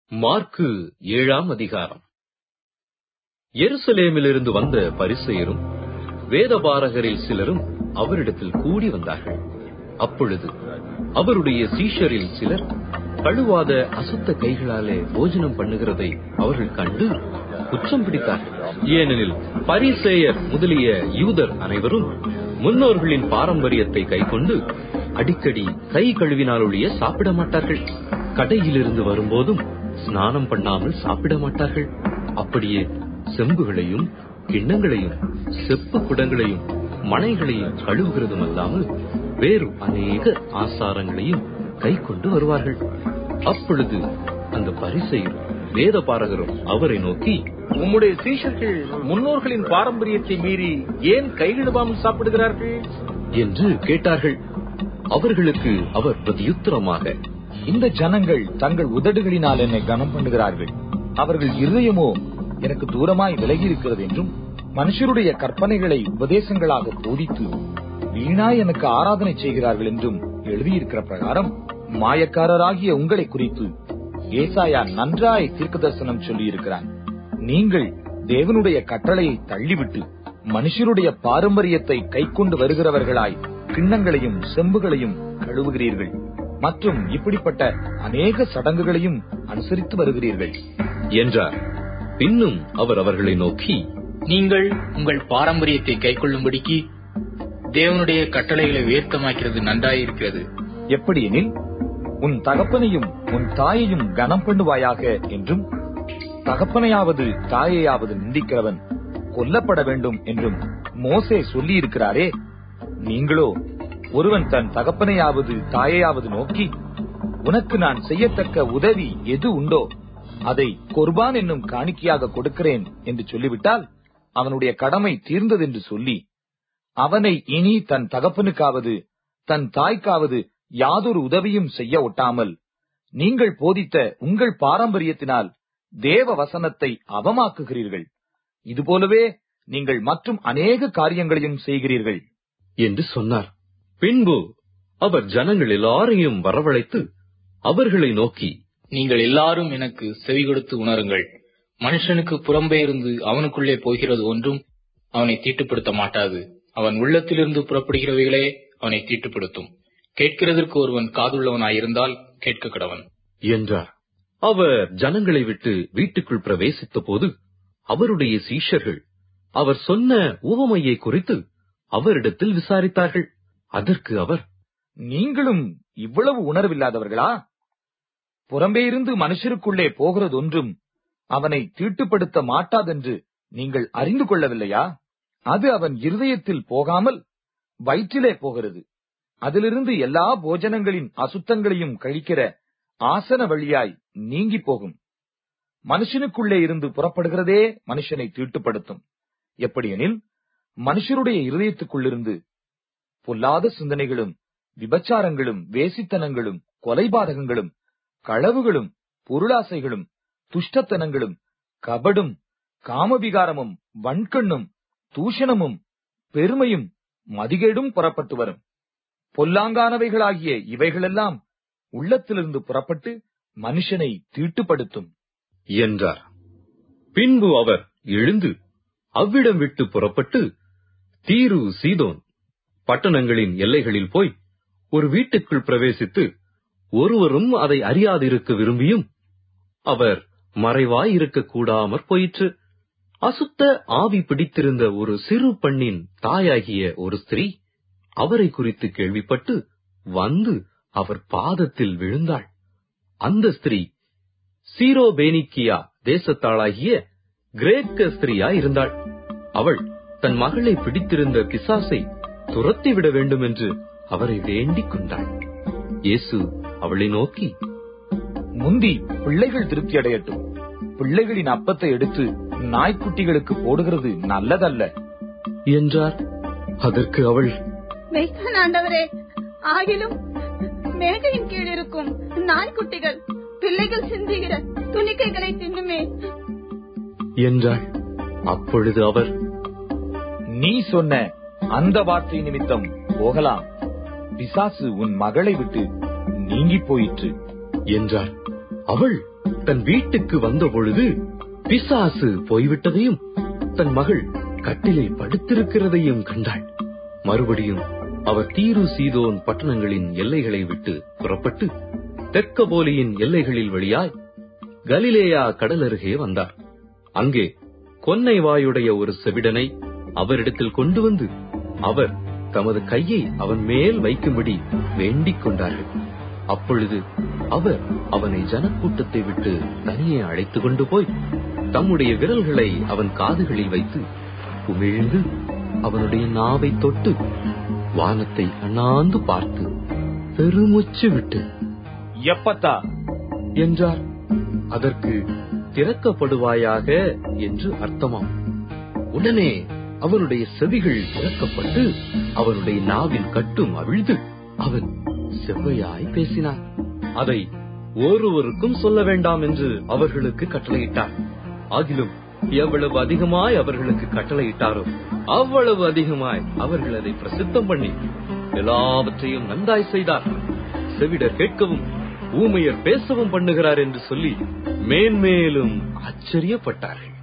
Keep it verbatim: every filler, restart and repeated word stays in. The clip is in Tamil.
மாற்கு ஏழாம் அதிகாரம். எருசலேமிலிருந்து வந்த பரிசேயரும் வேதபாரகரில் சிலரும் அவரிடத்தில் கூடி வந்தார்கள். அப்பொழுது அவருடைய சீஷரில் சிலர் கழுவாத அசுத்த கைகளாலே போஜனம் பண்ணுகிறதை அவர்கள் கண்டு குற்றம் பிடித்தார்கள். ஏனெனில் பரிசேயர் முதலிய யூதர் அனைவரும் முன்னோர்களின் பாரம்பரியத்தை கைக்கொண்டு அடிக்கடி கை கழுவினாலொழிய சாப்பிட மாட்டார்கள். கடையிலிருந்து வரும்போதும் ஸ்நானம் பண்ணாமல் சாப்பிட மாட்டார்கள். அப்படியே செம்புகளையும் கிண்ணங்களையும் செப்பு குடங்களையும் மனைகளையும் கழுவுகிறதும் அல்லாமல் வேறு அநேக ஆசாரங்களையும் கை கொண்டு வருவார்கள். அப்பொழுது அந்த பரிசேயரும் வேதபாரகரும் அவரை நோக்கி, உம்முடைய சீஷர்கள் முன்னோர்களின் பாரம்பரியத்தை மீறி ஏன் கை கழுவாமல் சாப்பிடுகிறார்கள் என்று கேட்டார்கள். அவர்களுக்கு அவர் பிரதியுத்தரமாக, இந்த ஜனங்கள் தங்கள் உதடுகளினால் என்னை கனம் பண்ணுகிறார்கள், அவர்கள் இருதயமோ எனக்கு தூரமாய் விலகி இருக்கிறது என்றும் மனுஷருடைய கற்பனைகளை உபதேசங்களாக போதித்து வீணாய் எனக்கு ஆராதனை செய்கிறார்கள் என்றும் எழுதியிருக்கிற பிரகாரம் மாயக்காரராகிய உங்களை குறித்து ஏசாயா நன்றாய் தீர்க்க தரிசனம் சொல்லியிருக்கிறான். நீங்கள் தேவனுடைய கட்டளையை தள்ளிவிட்டு மனுஷருடைய பாரம்பரியத்தை கை கொண்டு வருகிறவர்களாய் கிண்ணங்களையும் செம்புகளையும் கழுவுகிறீர்கள் மற்றும் இப்படிப்பட்ட அநேக சடங்குகளையும் அனுசரித்து வருகிறீர்கள் என்றார். பின்னும் அவர் அவர்களை நோக்கி, நீங்கள் உங்கள் பாரம்பரியத்தை கைக்கொள்ளும்படிக்கு தேவனுடைய கட்டளைகளை உயர்த்தமாக்கிறது நன்றாயிருக்கிறது. எப்படியெனில் உன் தகப்பனையும் உன் தாயையும் கனம் பண்ணுவாயாக என்றும் தகப்பனையாவது தாயையாவது நிந்திக்கிறவன் கொல்லப்பட வேண்டும் என்றும் மோசே சொல்லி இருக்கிறாரே, நீங்களோ ஒருவன் தன் தகப்பனையாவது தாயையாவது நோக்கி, உனக்கு நான் செய்யத்தக்க உதவி எது உண்டோ அதை கொர்பான் என்னும் காணிக்கையாக கொடுக்கிறேன் என்று சொல்லிவிட்டால் அவனுடைய கடமை தீர்ந்ததென்று சொல்லி அவனை இனி தன் தகப்பனுக்காவது தன் தாய்க்காவது யாதொரு உதவியும் செய்ய ஒட்டாமல் நீங்கள் போதித்த உங்கள் பாரம்பரியத்தினால் தேவ வசனத்தை அவமாக்குகிறீர்கள். இதுபோலவே நீங்கள் மற்றும் அநேக காரியங்களையும் செய்கிறீர்கள் என்று சொன்னார். பின்பு அவர் ஜனங்கள் எல்லாரையும் வரவழைத்து அவர்களை நோக்கி, நீங்கள் எல்லாரும் எனக்கு செவி கொடுத்து உணருங்கள். மனுஷனுக்கு புறம்பே இருந்து அவனுக்குள்ளே போகிறது ஒன்றும் அவனை தீட்டுப்படுத்த மாட்டாது. அவன் உள்ளத்திலிருந்து புறப்படுகிறவைகளே அவனை தீட்டுப்படுத்தும். கேட்கிறதற்கு ஒருவன் காதுள்ளவனாயிருந்தால் கேட்க கடவன் என்றார். அவர் ஜனங்களை விட்டு வீட்டுக்குள் பிரவேசித்த போது அவருடைய சீஷர்கள் அவர் சொன்ன உவமையை குறித்து அவரிடத்தில் விசாரித்தார்கள். அதற்கு அவர், நீங்களும் இவ்வளவு உணர்வில்லாதவர்களா? புறம்பே இருந்து மனுஷருக்குள்ளே போகிறதொன்றும் அவனை தீட்டுப்படுத்த மாட்டாதென்று நீங்கள் அறிந்து கொள்ளவில்லையா? அது அவன் இருதயத்தில் போகாமல் வயிற்றிலே போகிறது. அதிலிருந்து எல்லா போஜனங்களின் அசுத்தங்களையும் கழிக்கிற ஆசன வழியாய் நீங்கி போகும். மனுஷனுக்குள்ளே இருந்து புறப்படுகிறதே மனுஷனை தீட்டுப்படுத்தும். எப்படியெனில் மனுஷருடைய இருதயத்துக்குள்ளிருந்து பொல்லாத சிந்தனைகளும் விபச்சாரங்களும் வேசித்தனங்களும் கொலைபாதகங்களும் களவுகளும் பொருளாசைகளும் துஷ்டத்தனங்களும் கபடும் காமவிகாரமும் வன்கண்ணும் தூஷணமும் பெருமையும் மதிகேடும் புறப்பட்டு வரும். பொல்லாங்கானவைகளாகிய இவைகளெல்லாம் உள்ளத்திலிருந்து புறப்பட்டு மனுஷனை தீட்டுப்படுத்தும் என்றார். பின்பு அவர் எழுந்து அவ்விடம் விட்டு புறப்பட்டு தீரு சீதோன் பட்டணங்களின் எல்லைகளில் போய் ஒரு வீட்டுக்குள் பிரவேசித்து ஒருவரும் அதை அறியாதிருக்க விரும்பியும் அவர் மறைவாய் இருக்க கூடாமற் போயிற்று. அசுத்த ஆவி பிடித்திருந்த ஒரு சிறு பெண்ணின் தாயாகிய ஒரு ஸ்திரீ அவரை குறித்து கேள்விப்பட்டு வந்து அவர் பாதத்தில் விழுந்தாள். அந்த ஸ்திரீ சீரோபேனிக்கியா தேசத்தாளாகிய கிரேக்க ஸ்திரீயா இருந்தாள். அவள் தன் மகளை பிடித்திருந்த பிசாசை துரத்திவிட வேண்டும் என்று அவரை வேண்டிக் கொண்டாள். இயேசு அவளை நோக்கி, முந்தி பிள்ளைகள் திருப்தி அடையட்டும், பிள்ளைகளின் அப்பத்தை எடுத்து நாய்க்குட்டிகளுக்கு போடுகிறது நல்லதல்ல என்றார். அதற்கு அவள், ஆண்டவரே, ஆகிலும் மேகையின் கீழ் இருக்கும் நாய்க்குட்டிகள் பிள்ளைகள் சிந்துகிற துணிக்கைகளை தின்னுமே என்றாள். அப்பொழுது அவர், நீ சொன்ன அந்த வார்த்தை நிமித்தம் போகலாம், பிசாசு உன் மகளை விட்டு நீங்கி போயிற்று என்றார். அவள் தன் வீட்டுக்கு வந்த பொழுது பிசாசு போய்விட்டதையும் தன் மகள் கட்டிலில் படுத்திருக்கிறதையும் கண்டாள். மறுபடியும் அவர் தீரு சீதோன் பட்டணங்களின் எல்லைகளை விட்டு புறப்பட்டு தெற்கபோலியின் எல்லைகளில் வழியாய் கலிலேயா கடலருகே வந்தார். அங்கே கொன்னை வாயுடைய ஒரு செவிடனை அவரிடத்தில் கொண்டு வந்து அவர் தமது கையை அவன் மேல் வைக்கும்படி வேண்டிக் கொண்டார்கள். அப்பொழுது அவர் அவனை ஜனக்கூட்டத்தை விட்டு தனியே அழைத்துக் கொண்டு போய் தம்முடைய விரல்களை அவன் காதுகளில் வைத்து உமிழ்ந்து அவனுடைய நாவை தொட்டு வானத்தை அண்ணாந்து பார்த்து பெருமூச்சு விட்டு எப்பத்தா என்றார். அதற்கு திறக்கப்படுவாயாக என்று அர்த்தமாம். உடனே அவனுடைய செவிகள் திறக்கப்பட்டு அவனுடைய நாவின் கட்டும் அவிழ்ந்து அவன் செவ்வையாய் பேசினான். அதை ஒருவருக்கும் சொல்ல வேண்டாம் என்று அவர்களுக்கு கட்டளையிட்டார். ஆகிலும் எவ்வளவு அதிகமாய் அவர்களுக்கு கட்டளையிட்டாரோ அவ்வளவு அதிகமாய் அவர்கள் அதை பிரசித்தம் பண்ணி எல்லாவற்றையும் நன்றாய் செய்தார். செவிடர் கேட்கவும் ஊமையர் பேசவும் பண்ணுகிறார் என்று சொல்லி மேன்மேலும் ஆச்சரியப்பட்டார்கள்.